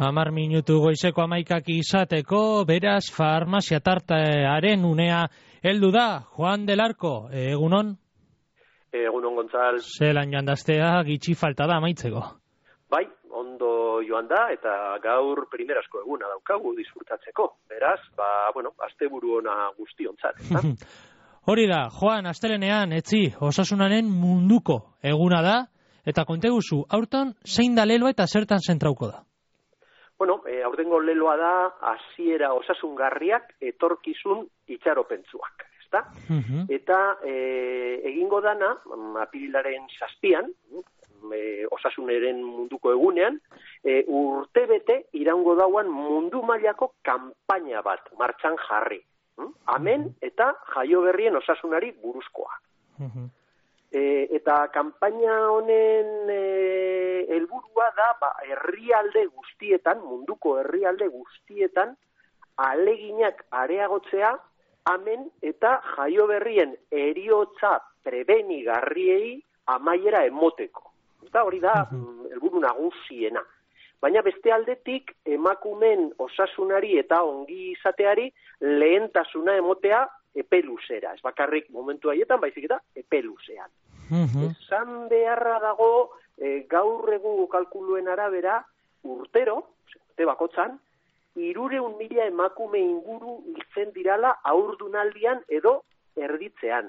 10 minutu goizeko 11 izateko, beraz farmazia tartearen unea heldu da. Juan del Arco, egunon? Egunon, Gontzal. Zelan joan daztea, gitxi falta da amaitzeko. Bai, ondo joan da, eta gaur primerazko eguna daukagu disfrutatzeko. Beraz, asteburu ona guztiontzat. Hori da, Juan, astelenean, osasunaren munduko eguna da, eta konteguzu, aurton zein da leloa eta zertan zentrauko da? Aurtengo leloa da hasiera osasungarriak etorkizun itxaropentsuak, ezta? Eta egingo dana, apirilaren 7an, osasunaren munduko egunean, urtebete iraungo dauan mundu mailako kanpaina bat martxan jarri. Amen eta jaioberrien osasunari buruzkoa. Eta kanpaina honen helburua da herrialde guztietan, munduko herrialde guztietan, ahaleginak areagotzea, amen eta jaioberrien heriotza prebenigarriei amaiera emoteko. Eta hori da helburu nagusiena. Baina beste aldetik emakumen osasunari eta ongi izateari lehentasuna emotea epe luzera. Ez bakarrik momentu haietan, baizik eta epe luzean. Esan beharra dago gaur egun kalkuluen arabera urtero, urte bakotzan, 300.000 emakume inguru hiltzen dirala haurdunaldian edo erditzean.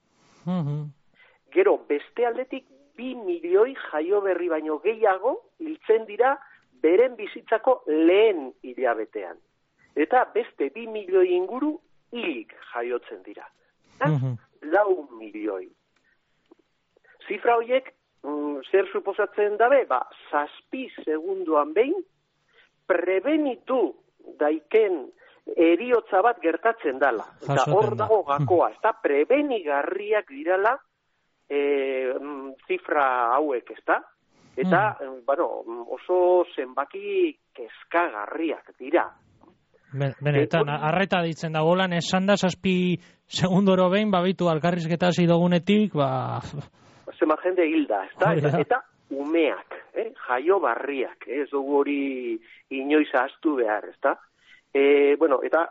Gero beste aldetik 2 milioi jaioberri baino gehiago hiltzen dira beren bizitzako lehen hilabetean. Eta beste 2 milioi inguru hilik jaiotzen dira. 4 milioi. Zifra horiek zer suposatzen dabe? 7 segunduan behin prebenitu daiken heriotza bat gertatzen dala. Eta hor dago gakoa. Eta prebenigarriak dirala zifra hauek, ezta? Eta, oso zenbaki kezkagarriak dira. Benetan, arreta ditzen da bolan, esan da 7 segundoro behin, babitu alkarrizketa hasi dogunetik, Zema jende hilda, ezta? Eta umeak, jaio barriak, ez dugu hori inoiz ahaztu behar, ezta? Eta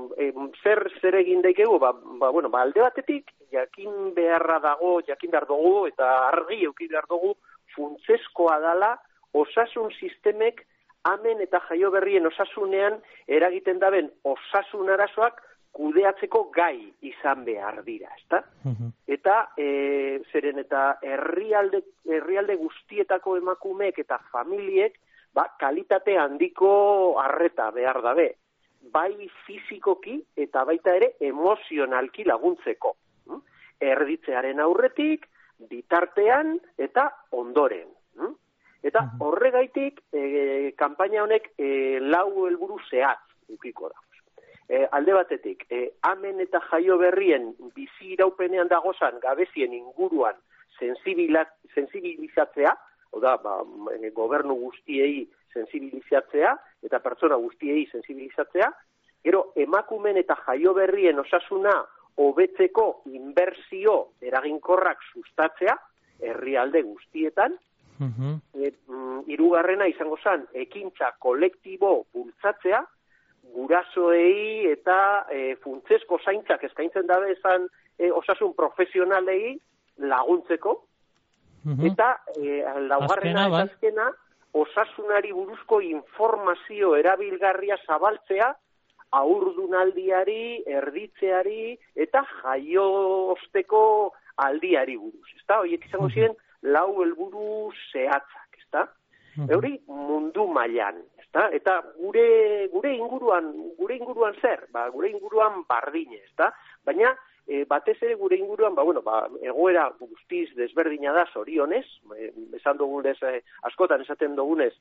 zer egin daikegu, alde batetik, jakin behar dugu, eta argi euki behar dugu, funtsezkoa dala osasun sistemek amen eta jaioberrien osasunean eragiten daben osasun arazoak kudeatzeko gai izan behar dira, ezta? Eta zeren eta herrialde guztietako emakumeek eta familiek kalitate handiko arreta behar dabe, bai fizikoki eta baita ere emozionalki laguntzeko. Erditzearen aurretik, bitartean eta ondoren. Eta horregaitik kanpaina honek 4 helburu zehatz ukiko da. Alde batetik, amen eta jaioberrien bizi iraupenean dagozan gabezien inguruan sensibilizatzea, gobernu guztiei sensibilizatzea eta pertsona guztiei sensibilizatzea, gero emakumen eta jaioberrien osasuna hobetzeko inbertsio eraginkorrak sustatzea, herrialde guztietan, hirugarrena izango zen, ekintza kolektibo bultzatzea, gurasoei eta funtsezko zaintzak eskaintzen dabe esan osasun profesionalei laguntzeko, eta laugarrena eta azkena, osasunari buruzko informazio erabilgarria zabaltzea, haurdunaldiari, erditzeari eta jaiosteko aldiari buruz. Horiek izango ziren 4 helburu zehatzak, ezta? Hori mundu mailan, ezta? Eta gure inguruan zer? Gure inguruan bardine, ezta? Baina batez ere gure inguruan, egoera guztiz desberdina da zorionez, esan dugunez, askotan esaten dugunez,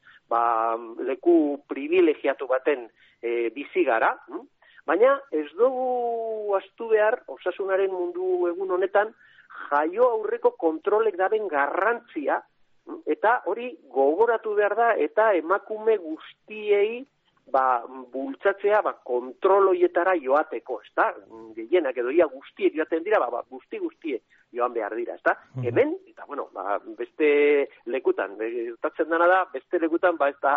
leku privilegiatu baten bizi gara, baina ez dugu ahaztu behar osasunaren mundu egun honetan jaio aurreko kontrolek daben garrantzia, eta hori gogoratu behar da, eta emakume guztiei bultzatzea kontrol hoietara joateko, ezta? Gehienak edo ia guztiek joaten dira, guztiek joan behar dira, ezta? Hemen, eta beste lekutan, gertatzen dena da, beste lekutan, ez da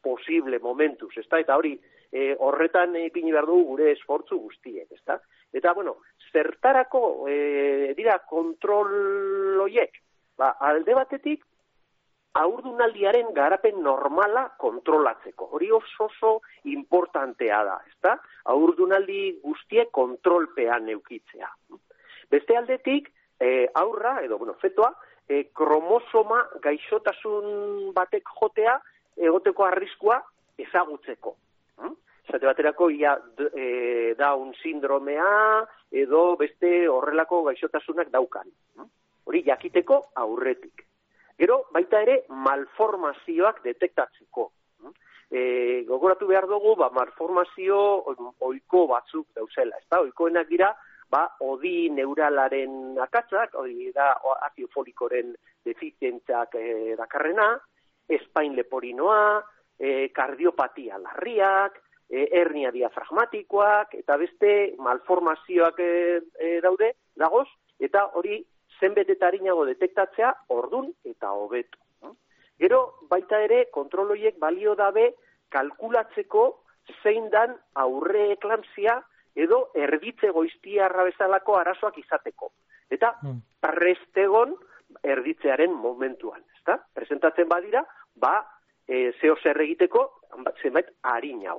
posible momentuz, ezta? Eta hori, horretan ipini behar dugu gure esfortzu guztiek, ezta? Eta, bueno, zertarako dira kontrol horiek? Alde batetik, haurdunaldiaren garapen normala kontrolatzeko. Hori oso importantea da, ezta? Haurdunaldi guztiek kontrolpean eukitzea. Beste aldetik, aurra, edo, fetoa, kromosoma gaixotasun batek jotea, egoteko arriskua ezagutzeko. Zate baterako, Down sindromea, edo beste horrelako gaixotasunak daukan. Hori jakiteko aurretik. Gero, baita ere, malformazioak detektatzeko. Gogoratu behar dugu, malformazio ohiko batzuk dauzela. Ohikoenak dira, odi neuralaren akatzak, hori da aziofolikoren defizientzak dakarrena, espain leporinoa, kardiopatia larriak, hernia diafragmatikoak, eta beste malformazioak dagoz, eta hori zenbet eta arinago detektatzea ordun eta hobeto. Gero, baita ere, kontrol horiek balio dabe kalkulatzeko zein dan aurre eklampsia edo erditze goiztiarra bezalako arazoak izateko. Eta prestegon erditzearen momentuan, ezta? Presentatzen badira, zeo zer egiteko zenbait arinau.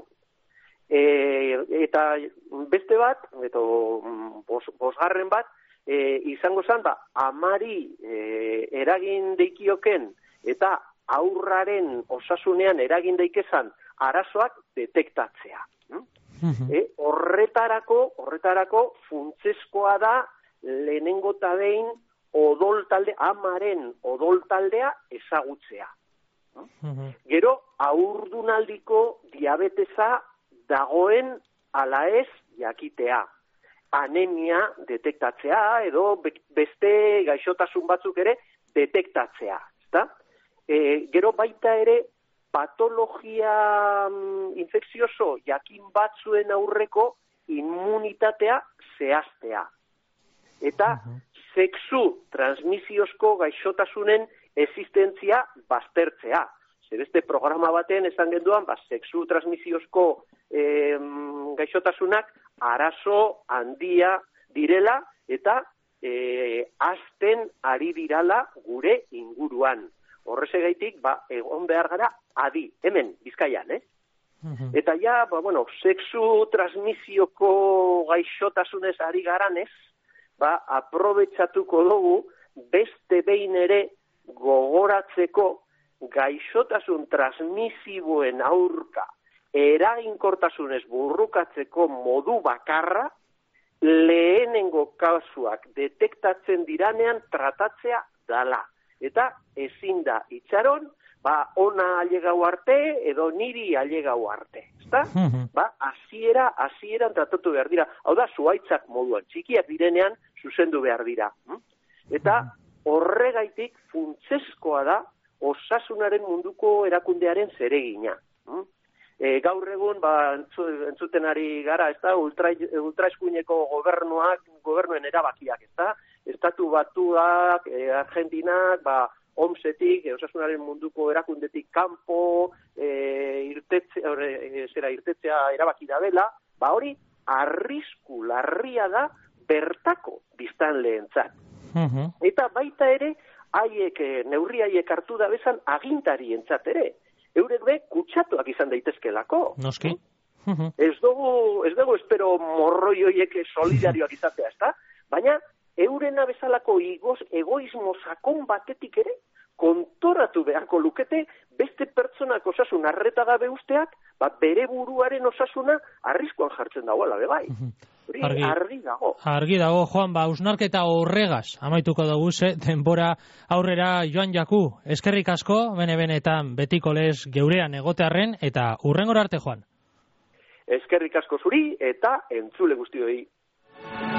Eta beste bat, eta bosgarren bat, izango zen, amari eragin deikioken eta aurraren osasunean eragin deikezan arazoak detektatzea. Horretarako funtsezkoa da lehenengo eta behin amaren odoltaldea ezagutzea. Gero, haurdunaldiko diabetesa dagoen ala ez jakitea. Anemia detektatzea edo beste gaixotasun batzuk ere detektatzea. Gero baita ere patologia infekzioso jakin batzuen aurreko immunitatea zehaztea. Eta sexu transmisiozko gaixotasunen existentzia baztertzea. Beste programa baten esan genduan, sexu transmisiozko gaixotasunak arazo handia direla eta hazten ari dirala gure inguruan. Horrezegaitik, egon behar gara adi, hemen, Bizkaian, Eta sexu transmisioko gaixotasunez ari garanez, aprobetxatuko dugu beste behin ere gogoratzeko gaixotasun transmisiboen aurka eraginkortasunez burrukatzeko modu bakarra lehenengo kasuak detektatzen diranean tratatzea dala. Eta ezin da itxaron, ona ailegau arte edo niri ailegau arte. Hasieran tratatu behar dira. Hau da, zuhaitzak moduan, txikiak direnean zuzendu behar dira. Eta horregaitik funtsezkoa da osasunaren munduko erakundearen zeregina. Gaur egun, entzuten ari gara, ultraeskuineko gobernuen erabakiak, Estatu Batuak, Argentinak, OMSetik, osasunaren munduko erakundetik kanpo, irtetzea erabaki da dela, hori arrisku larria da bertako biztanleentzat. Eta baita ere, neurri haiek hartu da bezan agintarientzat ere. Eurek be kutsatuak izan daitezkelako. Noski. Ez dugu espero morroi horiek solidarioak izatea, ezta? Baina eurena bezalako egoismo sakon batetik ere kontoratu beharko lukete beste pertsonak osasun arreta gabe usteak, bere buruaren osasuna arriskuan jartzen dagoela, bai. Argi dago. Argi dago, Juan, hausnarketa horregaz amaituko dugu denbora aurrera joan jaku. Eskerrik asko, bene-benetan betiko lez geurean egotearren eta hurrengora arte, Juan. Eskerrik asko zuri eta entzule guztioi.